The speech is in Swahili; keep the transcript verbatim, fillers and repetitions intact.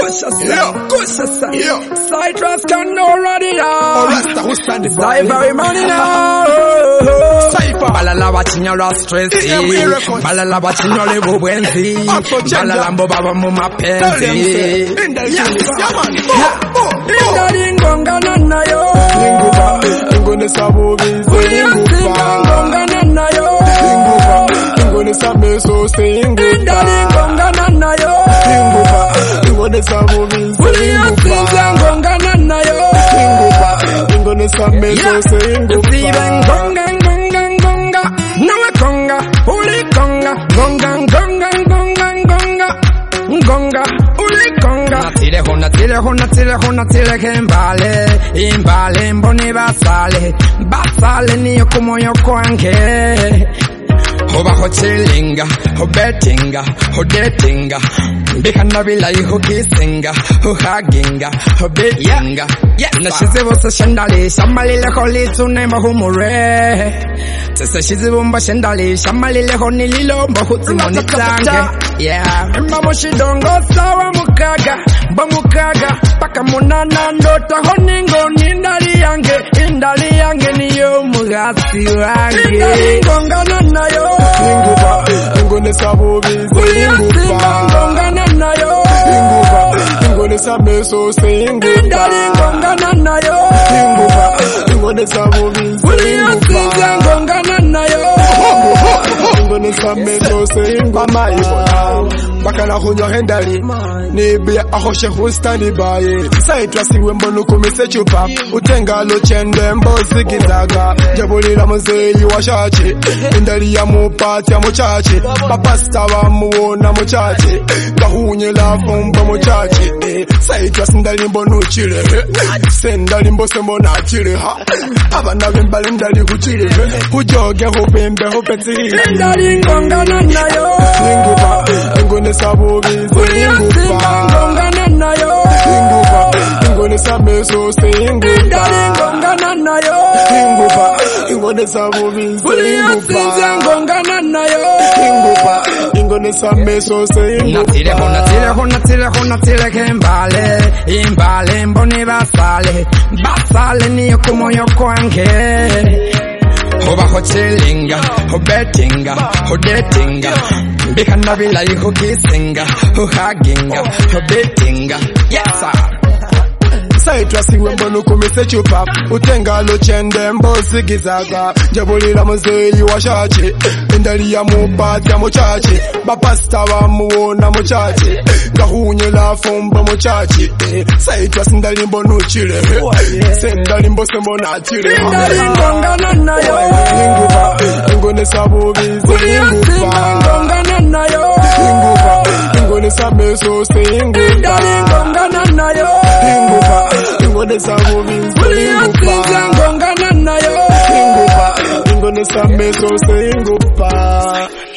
Yeah, Kushasa. yeah. Citrus can already Oh, out. Rasta, who stand the Live very money now. Cypher. Balala wachinya la stress. Yeah, we record. Balala wachinya le bubwenzi. Afro gender. Balala mbo baba mu Tell them, mapenzi. say, in the yeah, yeah, man. Oh, oh, Inda lingonga nana yo. Linguba, ingone sabubi, Uliasinga ngonga nana yo. Linguba, ingone sameso, Inda Linguba, lingonga nana yo. Linguba, ingone sabubi, Uliasinga Linguba, ngonga nana yo. Linguba, ingone sameso, Steven Linguba. gonga gonga gonga. Nawe konga. Uli konga. Gonga gonga gonga gonga. Gonga. Uli konga. Natile ho natile ho natile ho natile kembale. Imbale mboni basale. Basale niyo kumoyo kwange. Hoba ho chillinga, ho bettinga, ho datinga. Bihana bilayi ho kissinga, ho hugginga, ho bettinga. Yeah, nashize bose shandali, shamalile ho litsune mahumure. Tese shize bumba shandali, shamalile ho nililo mahutsimoni tange. Yeah, mamo shidongo sawa mukaga, bamukaga, paka munana ndota ho ningo nindali yange, indali yange niyo mugasi wange. Indali ngonga nana yo. Linguba, ingone sabubi, Linguba, Ngonga nana yo. Linguba, ingone sameso, Inda lingonga nana yo. Linguba, ingone sabubi, Linguba, Ngonga nana yo. ingone sameso, Linguba. Mama ibo, bakala hunyo hendali, nibi ahoshe hustani baye. Saitwa siwe mbonu kumise chupa, utenga lo chende mbozi gizaga. Jabulila muzeyi wa shachi, indali ya mupati ya muchachi. Papasta wa muona muchachi, kahunye la fumba muchachi. Saitwa sindali mbonu chile, sendali mbose mbona chile ha. Abana bimbali ndali huchile, hujoge hupembe hupetiri. Indali ngonga nana yo. Linguba, ingone sabubi, Linguba, Ngonga nana yo. Linguba, ingone sameso, Indali Linguba, ngonga nana yo. Linguba, ingone sabubi, Linguba, Ngonga nana yo. Linguba, ingone sameso, Natile ho natile ho natile ho natile kembale. Imbale mboni basale. Basale niyo kumoyo kwange. Hoba ho chillinga, ho bettinga, ho datinga. Bihana bilayi ho kissinga, ho hugginga, ho bettinga. Yes sir. Saitwa siwe mbonu kumise chupa, utenga lo chende mbozi gizaga. Jabulila muzeyi wa shachi, indali ya mupati ya muchachi. Bapasta wa muona muchachi, kahunye la fumba muchachi. Saitwa sindali mbonu chile, sendali mbose mbona chile. Indali ngonga nana yo. Linguba, ingone sabubi, Linguba, Ngonga nana yo. Linguba, ingone sameso, Indali Linguba, ngonga nana yo. Linguba, ingone sabubi, Linguba, Ngonga nana yo. Linguba, ingone sameso, Linguba.